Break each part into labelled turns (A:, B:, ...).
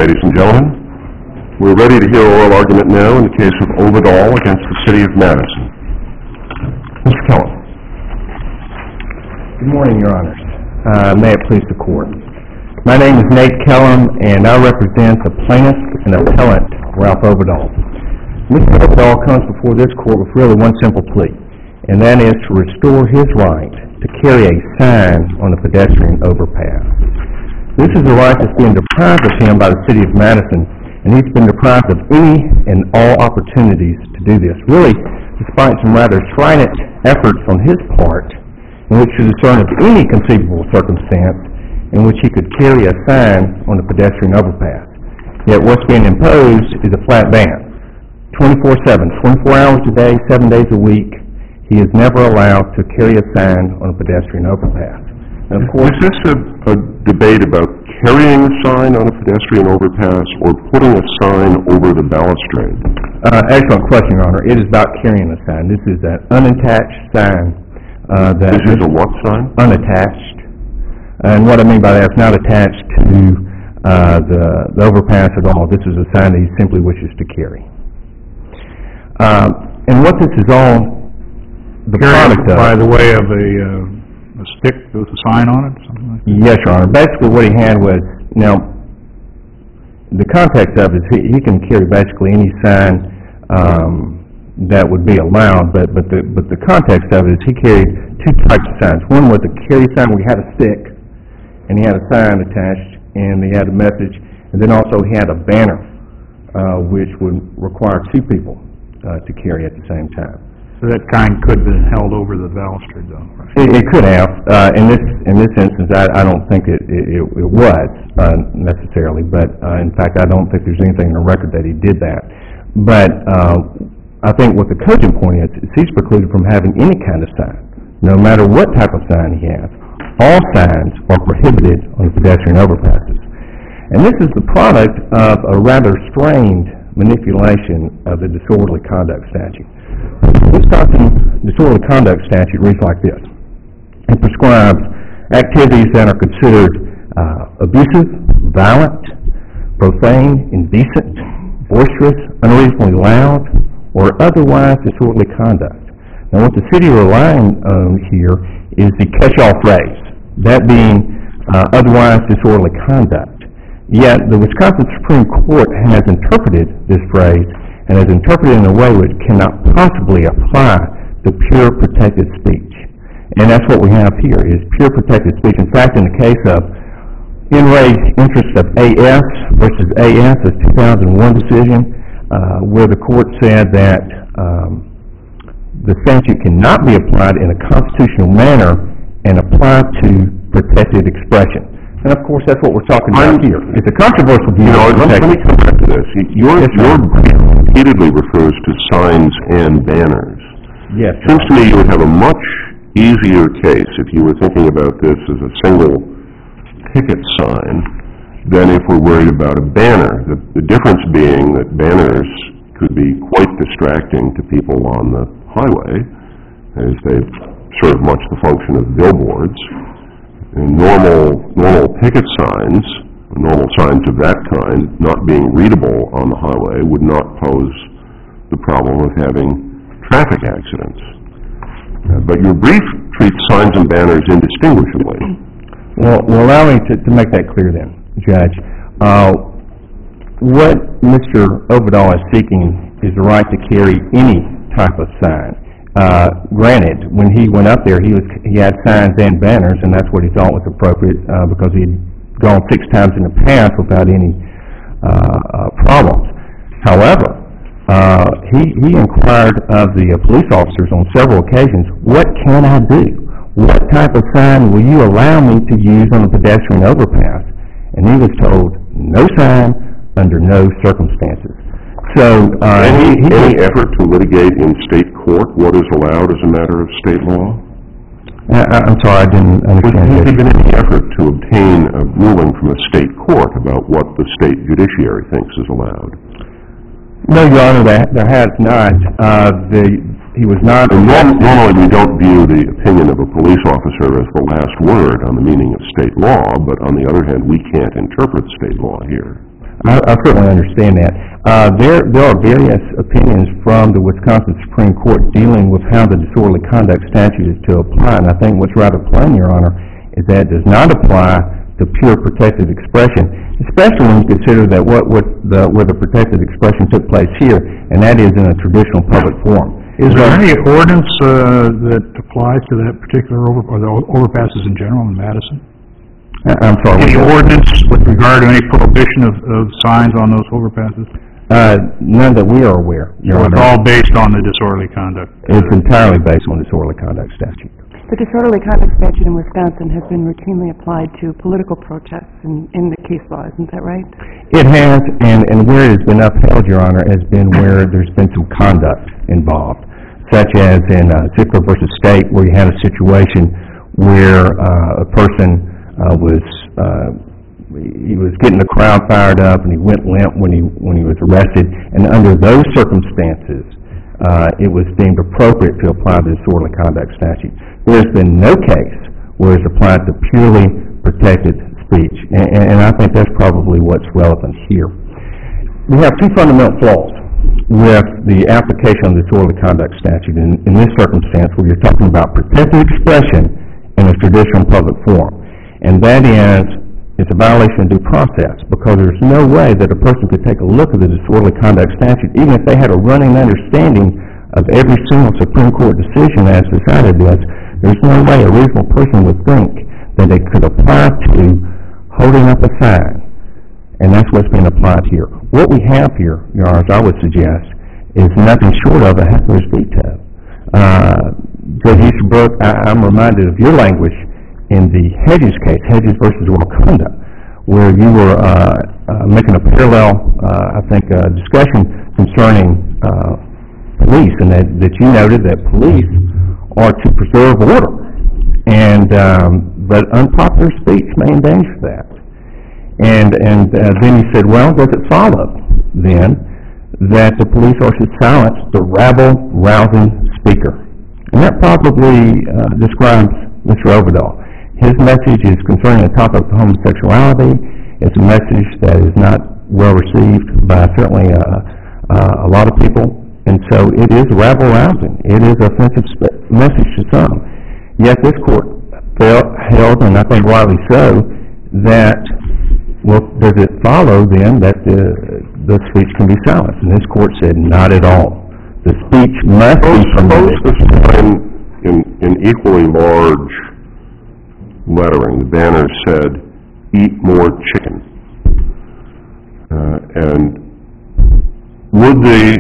A: ladies and gentlemen. We're ready to hear oral argument now in the case of Overdahl against the City of Madison. Mr. Kellum.
B: Good morning, Your Honors. May it please the Court. My name is Nate Kellum, and I represent the plaintiff and appellant, Ralph Overdahl. Mr. Overdahl comes before this Court with really one simple plea, and that is to restore his right to carry a sign on a pedestrian overpass. This is a right that's being deprived of him by the City of Madison, and he's been deprived of any and all opportunities to do this, really despite some rather strident efforts on his part in which to discern of any conceivable circumstance in which he could carry a sign on a pedestrian overpass. Yet what's being imposed is a flat ban. 24/7, 24 hours a day, 7 days a week, he is never allowed to carry a sign on a pedestrian overpass. And of course,
A: is this a debate about carrying a sign on a pedestrian overpass or putting a sign over the balustrade?
B: Excellent question, Your Honor. It is about carrying a sign. This is an unattached sign.
A: This is a what sign?
B: Unattached. And what I mean by that, it's not attached to the overpass at all. This is a sign that he simply wishes to carry. And what this is all the product of...
C: By the way of a stick with a sign on it? Something like that?
B: Yes, Your Honor. Basically what he had was, now, the context of it is he can carry basically any sign that would be allowed, but the context of it is he carried two types of signs. One was a carry sign where he had a stick, and he had a sign attached, and he had a message, and then also he had a banner, which would require two people to carry at the same time.
C: So that kind could have been held over the balustrade, though, right?
B: It could have. In this instance, I don't think it was necessarily, but in fact, I don't think there's anything in the record that he did that. But I think what the cogent point is he's precluded from having any kind of sign, no matter what type of sign he has. All signs are prohibited on pedestrian overpasses. And this is the product of a rather strained manipulation of the disorderly conduct statute. The Wisconsin disorderly conduct statute reads like this. It prescribes activities that are considered abusive, violent, profane, indecent, boisterous, unreasonably loud, or otherwise disorderly conduct. Now what the city is relying on here is the catch-all phrase, that being otherwise disorderly conduct. Yet the Wisconsin Supreme Court has interpreted this phrase and has interpreted it in a way which cannot possibly apply to pure protected speech. And that's what we have here, is pure protected speech. In fact, in the case of in-rate interest of AS versus AS, a 2001 decision, where the court said that the statute cannot be applied in a constitutional manner and applied to protected expression. And of course, that's what we're talking about here. It's a controversial view.
A: Let me come back to this. Your brief repeatedly refers to signs and banners.
B: Yes.
A: It seems to me you would have a much easier case if you were thinking about this as a single picket sign than if we're worried about a banner. The difference being that banners could be quite distracting to people on the highway, as they serve much the function of billboards. And normal picket signs, normal signs of that kind, not being readable on the highway would not pose the problem of having traffic accidents. But your brief treats signs and banners indistinguishably.
B: Well, allow me to make that clear then, Judge. What Mr. Overdahl is seeking is the right to carry any type of sign. Granted, when he went up there, he had signs and banners, and that's what he thought was appropriate because he had gone 6 times in the past without any problems. However, he inquired of the police officers on several occasions, what can I do? What type of sign will you allow me to use on a pedestrian overpass? And he was told, no sign under no circumstances. So,
A: any effort to litigate in state court what is allowed as a matter of state law?
B: I'm sorry, I didn't understand.
A: Has there been any effort to obtain a ruling from a state court about what the state judiciary thinks is allowed?
B: No, Your Honor, there has not. He was not...
A: Normally we don't view the opinion of a police officer as the last word on the meaning of state law, but on the other hand, we can't interpret state law here.
B: I certainly understand that. There are various opinions from the Wisconsin Supreme Court dealing with how the disorderly conduct statute is to apply, and I think what's rather plain, Your Honor, is that it does not apply to pure protected expression, especially when you consider that where the protected expression took place here, and that is in a traditional public forum.
C: Is there any ordinance that applies to that particular or the overpasses in general in Madison?
B: I'm sorry.
C: Any ordinance with regard to any prohibition of signs on those overpasses?
B: None that we are aware, Your
C: So
B: Honor.
C: it's all based on the disorderly conduct?
B: It's entirely based on the disorderly conduct statute.
D: The disorderly conduct statute in Wisconsin has been routinely applied to political protests in the case law, isn't that right?
B: It has, and where it has been upheld, Your Honor, has been where there's been some conduct involved, such as in Zickler versus State, where you had a situation where a person he was getting the crowd fired up, and he went limp when he was arrested, and under those circumstances, it was deemed appropriate to apply the disorderly conduct statute. There's been no case where it's applied to purely protected speech, and I think that's probably what's relevant here. We have two fundamental flaws with the application of the disorderly conduct statute in this circumstance where you're talking about protected expression in a traditional public forum, and that is it's a violation of due process, because there's no way that a person could take a look at the disorderly conduct statute, even if they had a running understanding of every single Supreme Court decision as decided this. There's no way a reasonable person would think that it could apply to holding up a sign, and that's what's being applied here. What we have here, Your Honor, I would suggest, is nothing short of a heckler's veto. Judge Easterbrook, I'm reminded of your language in the Hedges case, Hedges versus Wakanda, where you were making a parallel, discussion concerning police, and that you noted that police are to preserve order, and but unpopular speech may endanger that. And then you said, well, does it follow then that the police are to silence the rabble-rousing speaker? And that probably describes Mr. Overdahl. His message is concerning the topic of homosexuality. It's a message that is not well received by certainly a lot of people, and so it is rabble-rousing. It is an offensive message to some. Yet this court held, and I think rightly so, that, well, does it follow then that the speech can be silenced? And this court said not at all. The speech must be permitted.
A: Suppose this time in equally large lettering, the banner said, "Eat more chicken." And would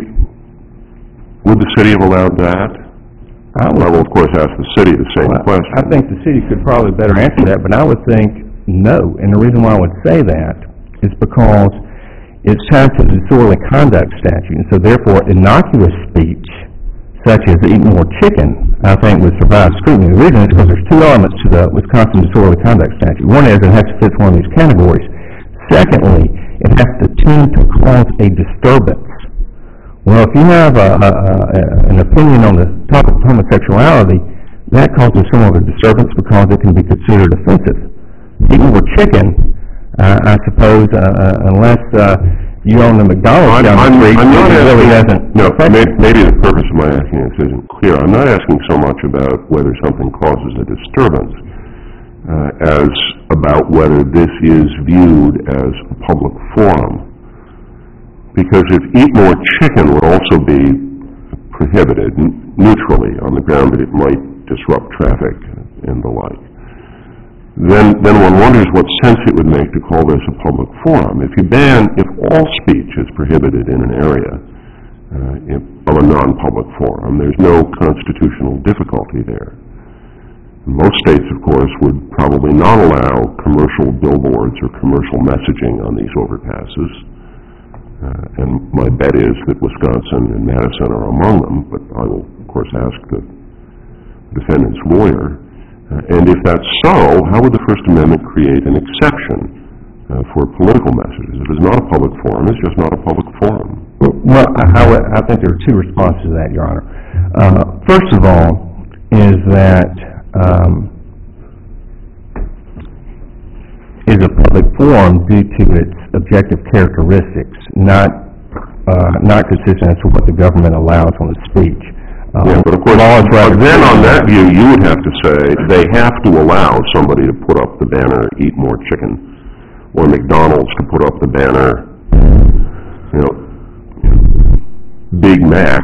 A: the city have allowed that? I will, of course, ask the city the same question.
B: I think the city could probably better answer that, but I would think no. And the reason why I would say that is because it's tied to the disorderly conduct statute, and so therefore innocuous speech, such as eat more chicken, I think would survive scrutiny. The reason is because there's two elements to the Wisconsin disorderly conduct statute. One is it has to fit one of these categories. Secondly, it has to tend to cause a disturbance. Well, if you have an opinion on the topic of homosexuality, that causes somewhat of a disturbance because it can be considered offensive. Eating more chicken, I suppose, unless you own the McDonald's down the street, it really doesn't.
A: No, maybe the purpose of my asking this isn't clear. I'm not asking so much about whether something causes a disturbance as about whether this is viewed as a public forum. Because if eat more chicken would also be prohibited neutrally on the ground that it might disrupt traffic and the like, then one wonders what sense it would make to call this a public forum. If all speech is prohibited in an area of a non-public forum, there's no constitutional difficulty there. Most states, of course, would probably not allow commercial billboards or commercial messaging on these overpasses. And my bet is that Wisconsin and Madison are among them, but I will, of course, ask the defendant's lawyer. And if that's so, how would the First Amendment create an exception for political messages? If it's not a public forum, it's just not a public forum.
B: Well, I think there are two responses to that, Your Honor. First of all is that is a public forum due to its objective characteristics, not consistent as to what the government allows on the speech.
A: Yeah, but of course, but then on that view, you would have to say they have to allow somebody to put up the banner, "Eat more chicken," or McDonald's to put up the banner, Big Mac,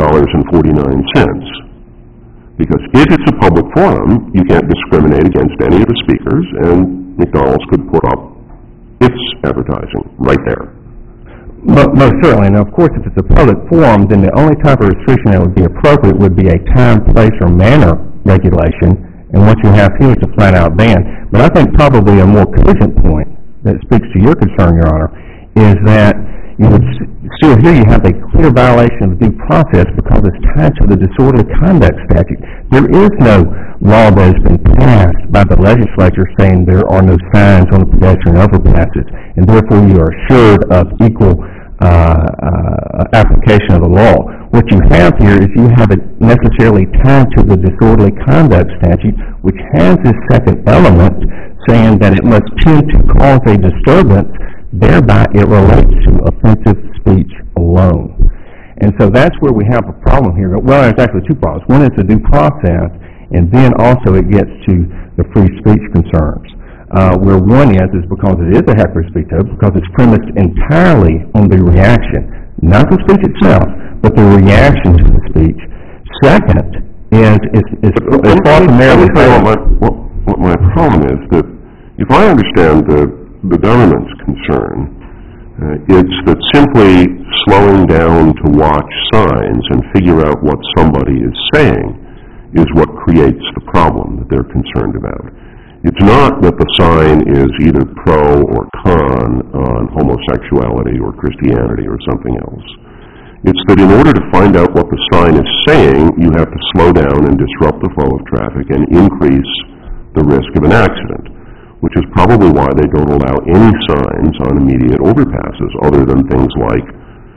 A: $2.49. Because if it's a public forum, you can't discriminate against any of the speakers, and McDonald's could put up its advertising right there.
B: Most certainly, and of course if it's a public forum, then the only type of restriction that would be appropriate would be a time, place, or manner regulation, and what you have here is a flat-out ban. But I think probably a more cogent point that speaks to your concern, Your Honor, is that you would still here you have a clear violation of due process because it's tied to the disorderly conduct statute. There is no law that has been passed by the legislature saying there are no signs on the pedestrian overpasses, and therefore you are assured of equal application of the law. What you have here is you have it necessarily tied to the disorderly conduct statute, which has this second element saying that it must tend to cause a disturbance, thereby it relates to offensive speech alone. And so that's where we have a problem here. Well, there's actually two problems. One is the due process, and then also it gets to the free speech concerns. Where one is because it is a heckler's veto, because it's premised entirely on the reaction, not the speech itself, but the reaction to the speech. Second is far from merely...
A: What my problem is that if I understand the government's concern, it's that simply slowing down to watch signs and figure out what somebody is saying is what creates the problem that they're concerned about. It's not that the sign is either pro or con on homosexuality or Christianity or something else. It's that in order to find out what the sign is saying, you have to slow down and disrupt the flow of traffic and increase the risk of an accident, which is probably why they don't allow any signs on immediate overpasses other than things like,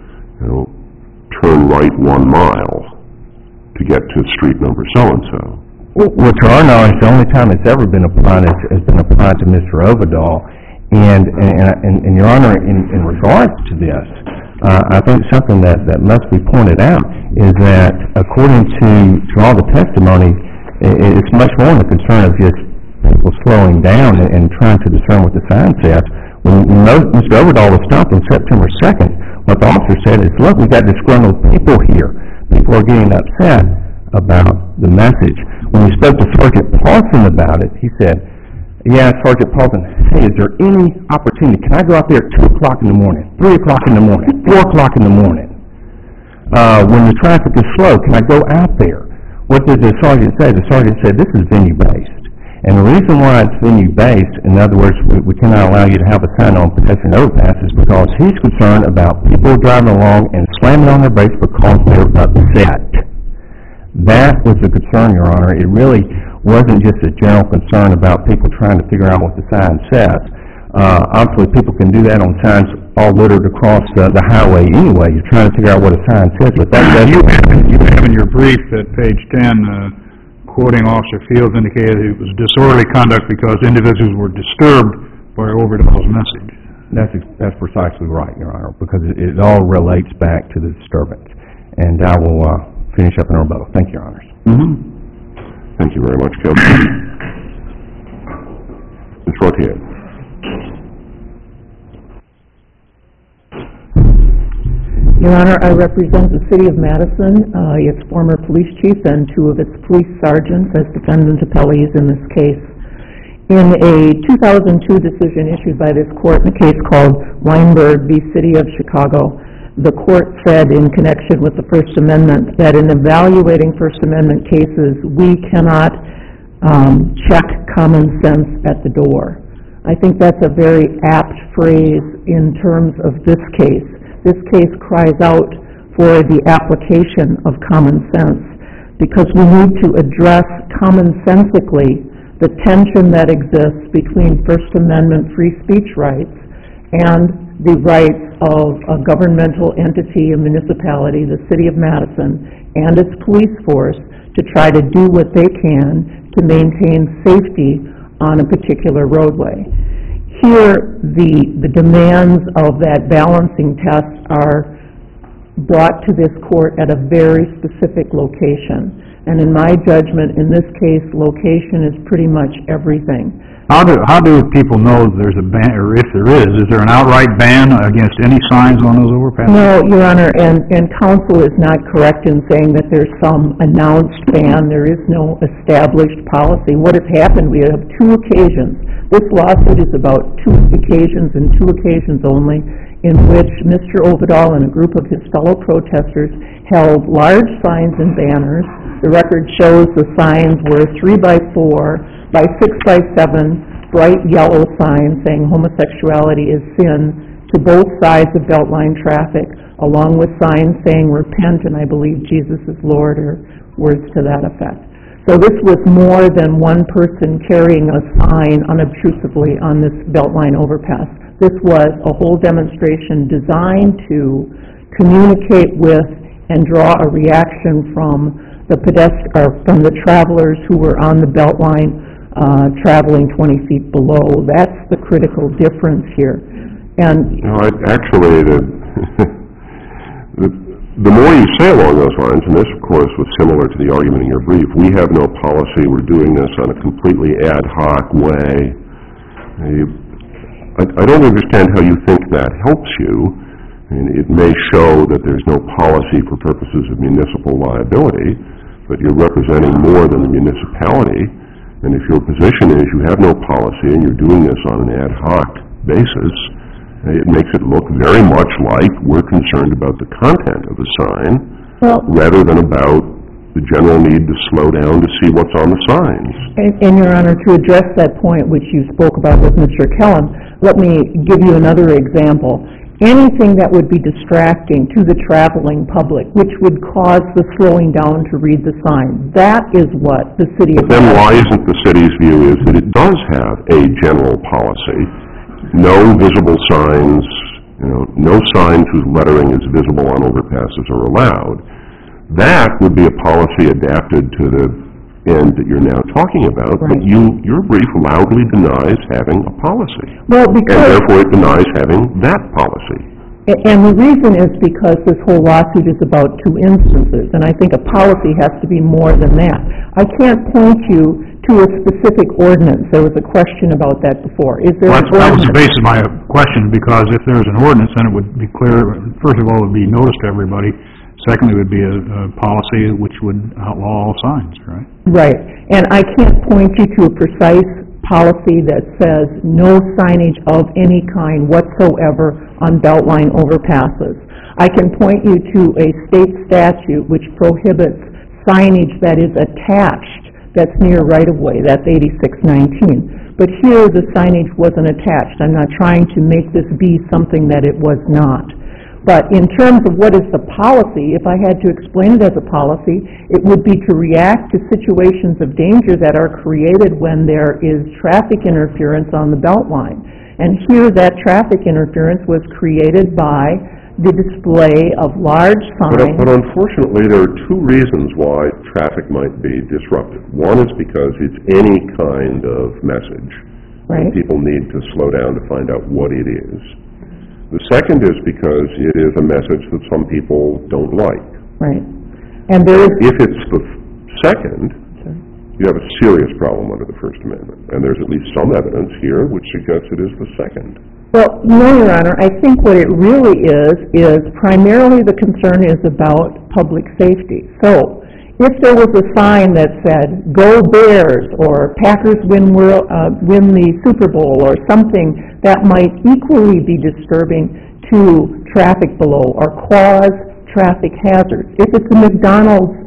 A: turn right 1 mile to get to street number so-and-so.
B: Well, to our knowledge, the only time it's ever been applied has been applied to Mr. Overdahl. And Your Honor, in regards to this, I think something that must be pointed out is that according to all the testimony, it's much more in the concern of just people slowing down and trying to discern what the sign says. When Mr. Overdahl was stopped on September 2nd, what the officer said is, look, we've got disgruntled people here. People are getting upset about the message. When we spoke to Sergeant Paulson about it, he said, yeah, Sergeant Paulson, hey, is there any opportunity? Can I go out there at 2 o'clock in the morning, 3 o'clock in the morning, 4 o'clock in the morning? When the traffic is slow, can I go out there? What did the sergeant say? The sergeant said, this is venue-based. And the reason why it's venue-based, in other words, we cannot allow you to have a sign on pedestrian overpass, is because he's concerned about people driving along and slamming on their brakes because they're upset. That was the concern, Your Honor. It really wasn't just a general concern about people trying to figure out what the sign says. Obviously, people can do that on signs all littered across the highway anyway. You're trying to figure out what a sign says, but
C: You have in your brief at page 10, quoting Officer Fields, indicated it was disorderly conduct because individuals were disturbed by Overdahl's message.
B: That's precisely right, Your Honor, because it all relates back to the disturbance. And I will finish up in a rebuttal. Thank you, Your Honors.
A: Thank you very much, Kelly. Ms. Rottier.
E: Your Honor, I represent the City of Madison, its former police chief, and 2 of its police sergeants as defendant appellees in this case. In a 2002 decision issued by this court in a case called Weinberg v. City of Chicago, the court said in connection with the First Amendment that in evaluating First Amendment cases, we cannot check common sense at the door. I think that's a very apt phrase in terms of this case. This case cries out for the application of common sense because we need to address commonsensically the tension that exists between First Amendment free speech rights and the rights of a governmental entity, a municipality, the City of Madison, and its police force to try to do what they can to maintain safety on a particular roadway. Here, the demands of that balancing test are brought to this court at a very specific location. And in my judgment, in this case, location is pretty much everything.
C: How do people know there's a ban, or if there is there an outright ban against any signs on those overpasses?
E: No, Your Honor, and counsel is not correct in saying that there's some announced ban. There is no established policy. What has happened, we have two occasions. This lawsuit is about two occasions and two occasions only in which Mr. Ovidal and a group of his fellow protesters held large signs and banners. The record shows the signs were 3x4 by 6x7 bright yellow signs saying homosexuality is sin to both sides of Beltline traffic, along with signs saying repent and I believe Jesus is Lord, or words to that effect. So this was more than one person carrying a sign unobtrusively on this Beltline overpass. This was a whole demonstration designed to communicate with and draw a reaction from the from the travelers who were on the Beltline traveling 20 feet below. That's the critical difference here. And
A: actually, the more you say along those lines, and this, of course, was similar to the argument in your brief, we have no policy, we're doing this on a completely ad hoc way. I don't understand how you think that helps you. I mean, it may show that there's no policy for purposes of municipal liability, but you're representing more than the municipality. And if your position is you have no policy and you're doing this on an ad hoc basis, it makes it look very much like we're concerned about the content of the sign rather than about the general need to slow down to see what's on the signs.
E: And Your Honor, to address that point which you spoke about with Mr. Kellum, let me give you another example. Anything that would be distracting to the traveling public, which would cause the slowing down to read the sign, that is what the city...
A: But then why isn't the city's view is that it does have a general policy, no visible signs, no signs whose lettering is visible on overpasses are allowed. That would be a policy adapted to the end that you're now talking about, right. But your brief loudly denies having a policy.
E: Well, because...
A: And therefore it denies having that policy.
E: And the reason is because this whole lawsuit is about two instances, and I think a policy has to be more than that. I can't point you to a specific ordinance. There was a question about that before. Is there an ordinance?
C: That was the basis of my question, because if there's an ordinance, then it would be clear, first of all, it would be noticed to everybody. Secondly, it would be a policy which would outlaw all signs, right? Right.
E: And I can't point you to a precise policy that says no signage of any kind whatsoever on Beltline overpasses. I can point you to a state statute which prohibits signage that is attached, that's near right-of-way, that's 8619. But here the signage wasn't attached. I'm not trying to make this be something that it was not. But in terms of what is the policy, if I had to explain it as a policy, it would be to react to situations of danger that are created when there is traffic interference on the Beltline. And here that traffic interference was created by the display of large signs.
A: But unfortunately, there are two reasons why traffic might be disrupted. One is because it's any kind of message.
E: Right.
A: People need to slow down to find out what it is. The second is because it is a message that some people don't like.
E: Right. And there is...
A: If it's the second, you have a serious problem under the First Amendment. And there's at least some evidence here which suggests it is the second.
E: Well, no, Your Honor. I think what it really is primarily the concern is about public safety. So, if there was a sign that said, "Go Bears," or "Packers win the Super Bowl," or something that might equally be disturbing to traffic below or cause traffic hazards. If it's a McDonald's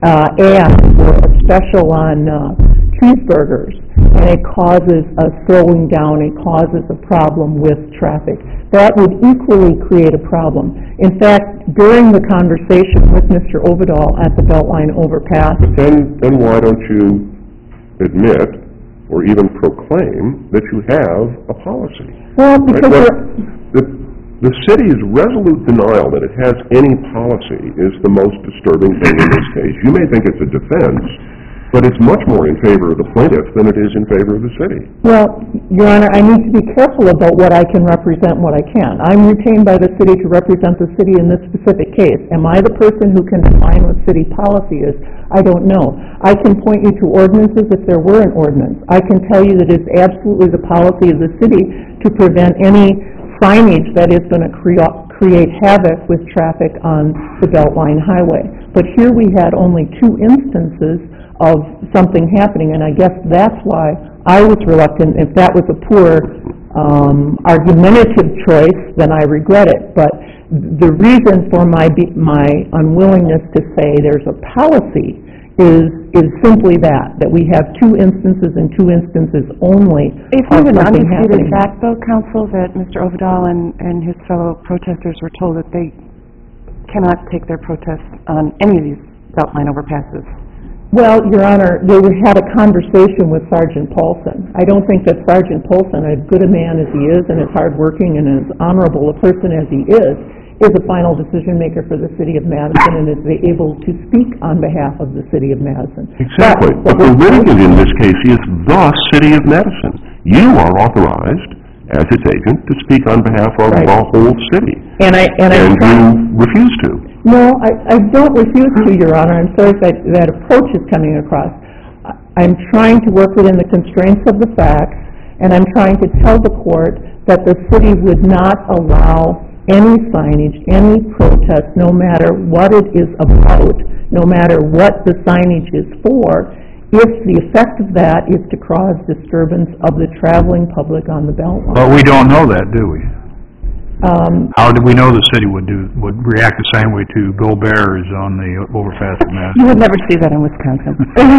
E: ad or a special on cheeseburgers, and it causes a slowing down, it causes a problem with traffic, that would equally create a problem. In fact, during the conversation with Mr. Ovidal at the Beltline overpass...
A: Then why don't you admit or even proclaim that you have a policy?
E: Well, because...
A: Right? The city's resolute denial that it has any policy is the most disturbing thing in this case. You may think it's a defense, But it's much more in favor of the plaintiff than it is in favor of the city.
E: Well, Your Honor, I need to be careful about what I can represent and what I can't. I'm retained by the city to represent the city in this specific case. Am I the person who can define what city policy is? I don't know. I can point you to ordinances if there were an ordinance. I can tell you that it's absolutely the policy of the city to prevent any signage that is going to create havoc with traffic on the Beltline Highway. But here we had only 2 instances of something happening, and I guess that's why I was reluctant. If that was a poor argumentative choice, then I regret it. But the reason for my unwillingness to say there's a policy is simply that we have 2 instances and 2 instances only
D: If
E: of
D: we have an
E: something
D: undisputed
E: happening.
D: fact, though, counsel, that Mr. Ovidal and his fellow protesters were told that they cannot take their protests on any of these Beltline overpasses.
E: Well, Your Honor, they had a conversation with Sergeant Paulson. I don't think that Sergeant Paulson, as good a man as he is and as hardworking and as honorable a person as he is a final decision maker for the city of Madison and is able to speak on behalf of the city of Madison.
A: Exactly. But the litigant in this case is the city of Madison. You are authorized, as its agent, to speak on behalf of the whole city. And you refuse to.
E: No, I don't refuse to, Your Honor. I'm sorry if that approach is coming across. I'm trying to work within the constraints of the facts, and I'm trying to tell the court that the city would not allow any signage, any protest, no matter what it is about, no matter what the signage is for, if the effect of that is to cause disturbance of the traveling public on the Beltline.
C: But we don't know that, do we? How do we know the city would react the same way to Go Bears on the overpass of Madison?
D: You would never see that in Wisconsin.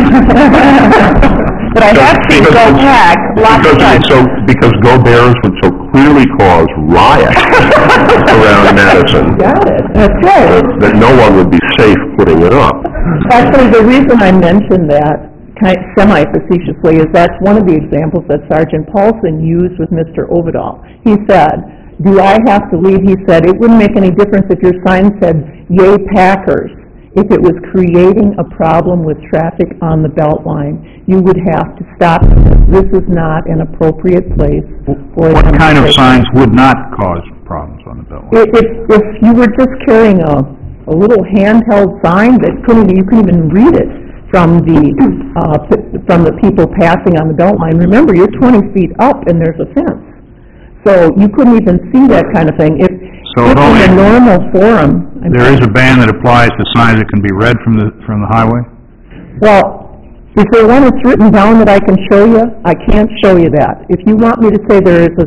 D: But I have seen Go Pack lots of times.
A: Because Go Bears would so clearly cause riots around Madison.
E: Got it. That's right.
A: That no one would be safe putting it up.
E: Actually, the reason I mentioned that semi-facetiously is that's one of the examples that Sergeant Paulson used with Mr. Ovidal. He said, do I have to leave? He said, it wouldn't make any difference if your sign said, Yay Packers. If it was creating a problem with traffic on the Beltline, you would have to stop. This is not an appropriate place for
C: What kind of signs would not cause problems on the Beltline?
E: If you were just carrying a little handheld sign that you couldn't even read it from the people passing on the Beltline. Remember, you're 20 feet up and there's a fence. So you couldn't even see that kind of thing. If in a normal forum...
C: There is a ban that applies to signs that can be read from the highway?
E: Well, is there one that's written down that I can show you? I can't show you that. If you want me to say there is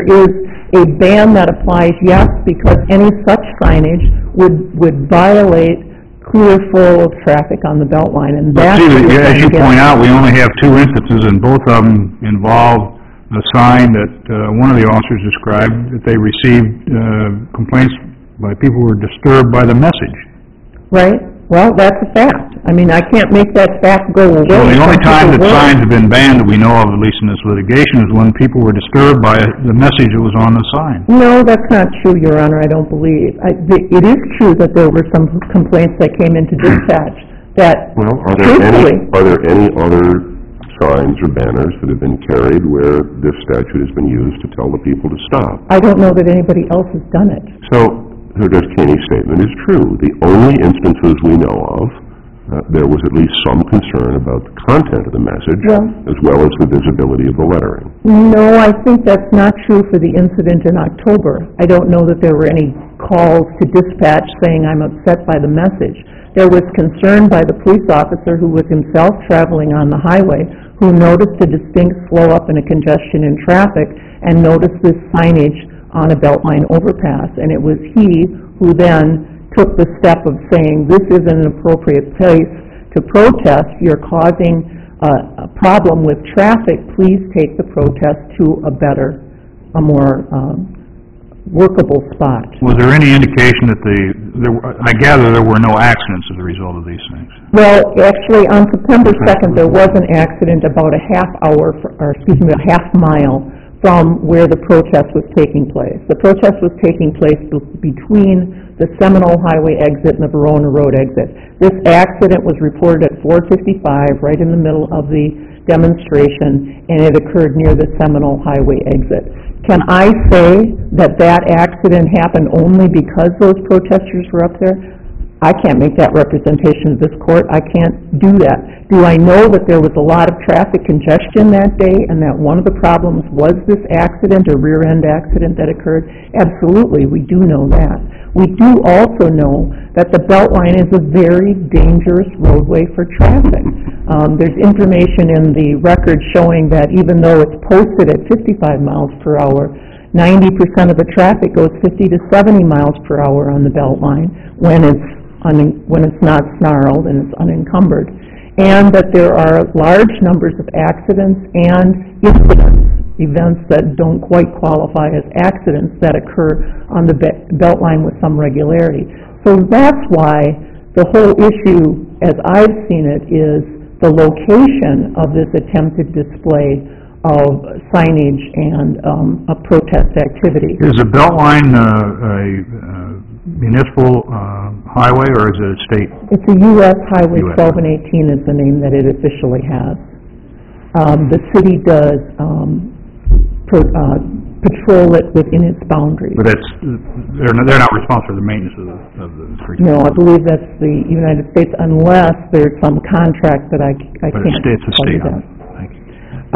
E: a ban that applies, yes, because any such signage would violate clear flow of traffic on the Beltline. And that's
C: as you point out, we only have 2 instances, and both of them involve a sign that one of the officers described that they received complaints by people who were disturbed by the message.
E: Right. Well, that's a fact. I mean, I can't make that fact go away.
C: So the only time that signs have been banned that we know of, at least in this litigation, is when people were disturbed by the message that was on the sign.
E: No, that's not true, Your Honor, I don't believe. It is true that there were some complaints that came into dispatch that...
A: Well, are there any other signs or banners that have been carried where this statute has been used to tell the people to stop?
E: I don't know that anybody else has done it.
A: So Judge Keeney's statement is true. The only instances we know of, there was at least some concern about the content of the message as well as the visibility of the lettering.
E: No, I think that's not true for the incident in October. I don't know that there were any calls to dispatch saying I'm upset by the message. There was concern by the police officer who was himself traveling on the highway who noticed a distinct slow up and a congestion in traffic and noticed this signage on a Beltline overpass. And it was he who then took the step of saying, this isn't an appropriate place to protest. You're causing a problem with traffic. Please take the protest to a more workable spot.
C: Was there any indication that I gather there were no accidents as a result of these things?
E: Well, actually, on September 2nd, there was an accident about a half mile from where the protest was taking place. The protest was taking place between the Seminole Highway exit and the Verona Road exit. This accident was reported at 4:55, right in the middle of the demonstration, and it occurred near the Seminole Highway exit. Can I say that that accident happened only because those protesters were up there? I can't make that representation of this court. I can't do that. Do I know that there was a lot of traffic congestion that day and that one of the problems was this accident, a rear-end accident that occurred? Absolutely, we do know that. We do also know that the Beltline is a very dangerous roadway for traffic. There's information in the record showing that even though it's posted at 55 miles per hour, 90% of the traffic goes 50 to 70 miles per hour on the Beltline when it's not snarled and it's unencumbered, and that there are large numbers of accidents and events that don't quite qualify as accidents that occur on the Beltline with some regularity. So that's why the whole issue, as I've seen it, is the location of this attempted display of signage and a protest activity.
C: Is the Beltline a municipal highway, or is it a state?
E: It's a U.S. Highway 12 and 18 is the name that it officially has. The city does patrol it within its boundaries.
C: But they're not responsible for the maintenance of the street.
E: No, I believe that's the United States, unless there's some contract that I can't
C: But it's a
E: tell you
C: state.
E: that.
C: Thank you.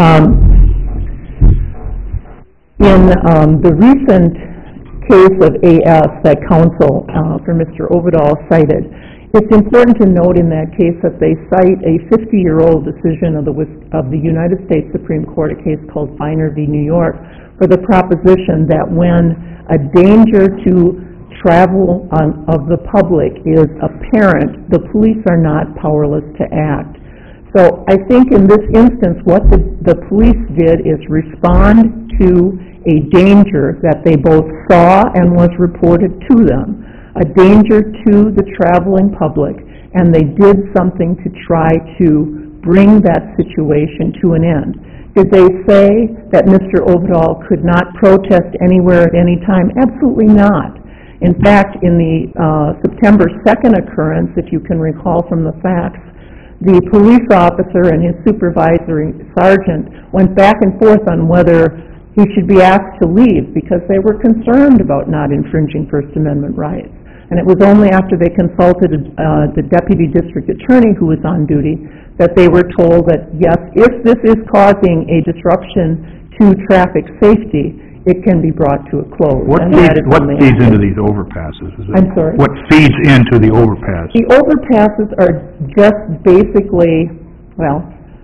E: In the recent case of AS that counsel for Mr. Overdahl cited, it's important to note in that case that they cite a 50-year-old decision of the United States Supreme Court, a case called Feiner v. New York, for the proposition that when a danger to travel of the public is apparent, the police are not powerless to act. So I think in this instance what the police did is respond to a danger that they both saw and was reported to them, a danger to the traveling public, and they did something to try to bring that situation to an end. Did they say that Mr. Overdahl could not protest anywhere at any time? Absolutely not. In fact, in the September 2nd occurrence, if you can recall from the facts, the police officer and his supervisory sergeant went back and forth on whether he should be asked to leave because they were concerned about not infringing First Amendment rights. And it was only after they consulted the deputy district attorney who was on duty that they were told that, yes, if this is causing a disruption to traffic safety, it can be brought to a close.
C: What feeds into these overpasses?
E: I'm sorry?
C: What feeds into the overpass?
E: The overpasses are just basically, well,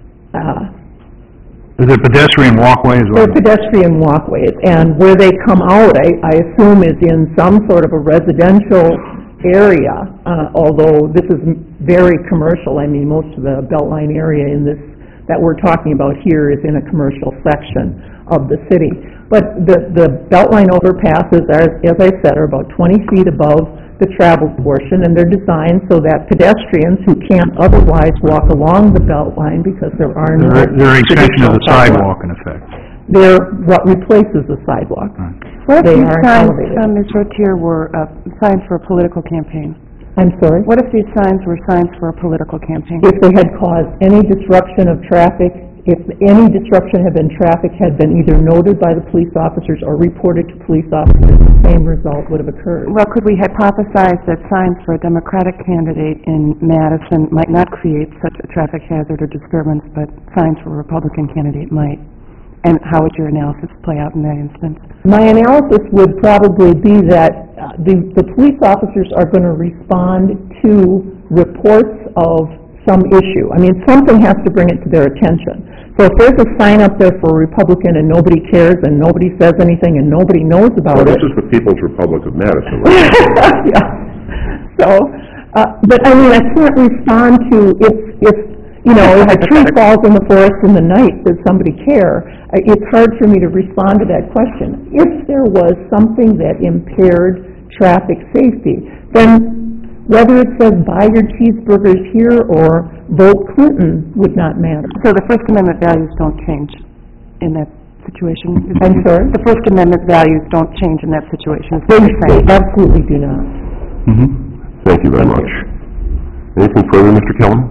C: is it pedestrian walkways?
E: they're pedestrian walkways, and where they come out, I assume, is in some sort of a residential area, although this is very commercial. I mean, most of the Beltline area in this that we're talking about here is in a commercial section of the city. But the Beltline overpasses, as I said, are about 20 feet above the travel portion, and they're designed so that pedestrians who can't otherwise walk along the Beltline because there are no...
C: They're an extension of the sidewalk, in effect.
E: They're what replaces the sidewalk.
C: Right.
D: What if
E: They
D: these
E: are
D: signs,
E: elevated.
D: Ms. Rotier, were signs for a political campaign?
E: I'm sorry?
D: What if these signs were signs for a political campaign?
E: If they had caused any disruption of traffic, if any disruption had been either noted by the police officers or reported to police officers, the same result would have occurred.
D: Well, could we hypothesize that signs for a Democratic candidate in Madison might not create such a traffic hazard or disturbance, but signs for a Republican candidate might? And how would your analysis play out in that instance?
E: My analysis would probably be that the police officers are going to respond to reports of some issue. I mean, something has to bring it to their attention. So if there's a sign up there for a Republican and nobody cares and nobody says anything and nobody knows about
A: Well,
E: it...
A: this is the People's Republic of Madison, right?
E: Yeah. So, but I mean, I can't respond to if a tree falls in the forest in the night, does somebody care? It's hard for me to respond to that question. If there was something that impaired traffic safety, then whether it says buy your cheeseburgers here or vote Clinton would not matter.
D: So the First Amendment values don't change in that situation?
E: I'm sorry?
D: The First Amendment values don't change in that situation, is what
E: They
D: you're saying?
E: absolutely do not.
A: Thank you very much. Anything further, Mr. Kellerman?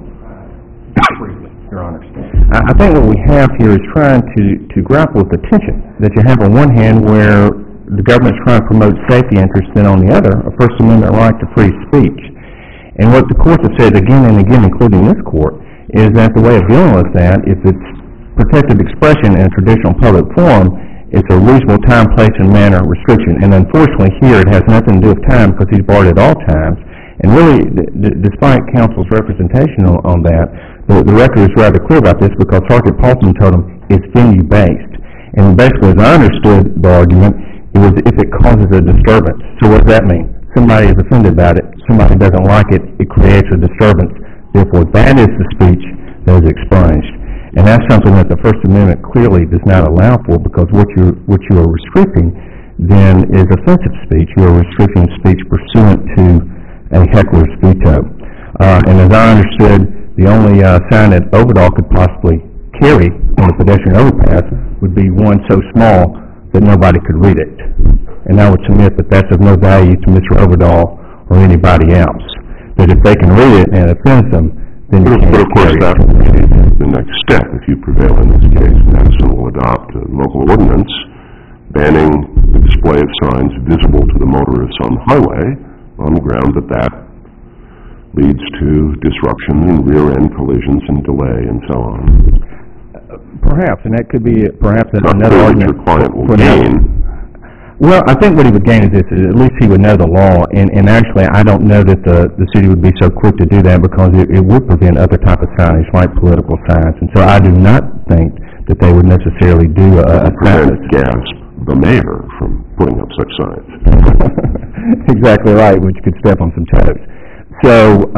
B: Briefly, Your Honors. I think what we have here is trying to grapple with the tension that you have on one hand where the government's trying to promote safety interests, and on the other, a First Amendment right to free speech. And what the courts have said again and again, including this court, is that the way of dealing with that, if it's protected expression in a traditional public forum, it's a reasonable time, place, and manner restriction. And unfortunately here, it has nothing to do with time because he's barred at all times. And really, despite counsel's representation on that, the record is rather clear about this because Sergeant Paulson told him it's venue-based. And basically, as I understood the argument, it was if it causes a disturbance. So what does that mean? Somebody is offended about it, somebody doesn't like it, it creates a disturbance. Therefore, that is the speech that is expunged. And that's something that the First Amendment clearly does not allow for because what you are restricting then is offensive speech. You are restricting speech pursuant to a heckler's veto. And as I understood, the only sign that Overdahl could possibly carry on the pedestrian overpass would be one so small that nobody could read it. And I would submit that that's of no value to Mr. Overdahl or anybody else. That if they can read it and it offends them, then you can't
A: But of course,
B: carry
A: that
B: it.
A: would be the next step. If you prevail in this case, Madison will adopt a local ordinance banning the display of signs visible to the motorists on the highway on the ground that that leads to disruption and rear-end collisions and delay and so on.
B: Perhaps, and that could be perhaps
A: Not
B: another
A: clear that
B: argument.
A: your client will
B: for that.
A: gain.
B: Well, I think what he would gain is this, is at least he would know the law, and actually I don't know that the city would be so quick to do that because it would prevent other type of signage like political signs, and so I do not think that they would necessarily do a
A: Prevent Gasp, the mayor, from putting up such signs.
B: Exactly right, which could step on some toes. So,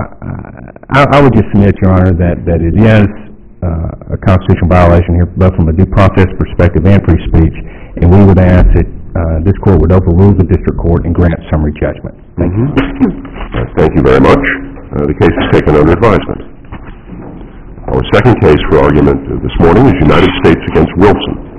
B: I would just submit, Your Honor, that it is a constitutional violation here, both from a due process perspective and free speech, and we would ask that this court would overrule the district court and grant summary judgment. Thank you.
A: Thank you very much. The case is taken under advisement. Our second case for argument this morning is United States against Wilson.